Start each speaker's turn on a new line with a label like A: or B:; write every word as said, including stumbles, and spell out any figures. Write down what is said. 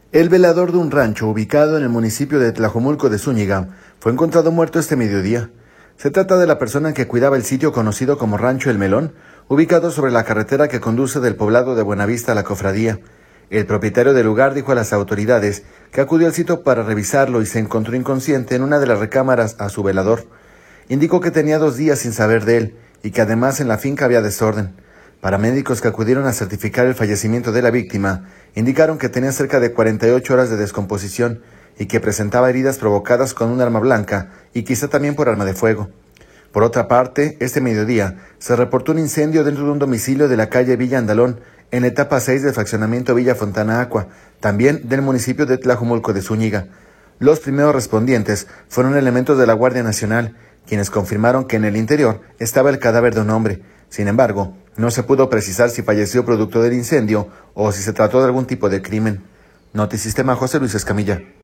A: El velador de un rancho ubicado en el municipio de Tlajomulco de Zúñiga fue encontrado muerto este mediodía. Se trata de la persona que cuidaba el sitio conocido como Rancho El Melón, ubicado sobre la carretera que conduce del poblado de Buenavista a la cofradía. El propietario del lugar dijo a las autoridades que acudió al sitio para revisarlo y se encontró inconsciente en una de las recámaras a su velador. Indicó que tenía dos días sin saber de él y que además en la finca había desorden. Paramédicos que acudieron a certificar el fallecimiento de la víctima indicaron que tenía cerca de cuarenta y ocho horas de descomposición y que presentaba heridas provocadas con un arma blanca y quizá también por arma de fuego. Por otra parte, este mediodía se reportó un incendio dentro de un domicilio de la calle Villa Andalón, en la etapa seis del fraccionamiento Villa Fontana Aqua, también del municipio de Tlajomulco de Zúñiga. Los primeros respondientes fueron elementos de la Guardia Nacional, quienes confirmaron que en el interior estaba el cadáver de un hombre. Sin embargo, no se pudo precisar si falleció producto del incendio o si se trató de algún tipo de crimen. Notisistema, José Luis Escamilla.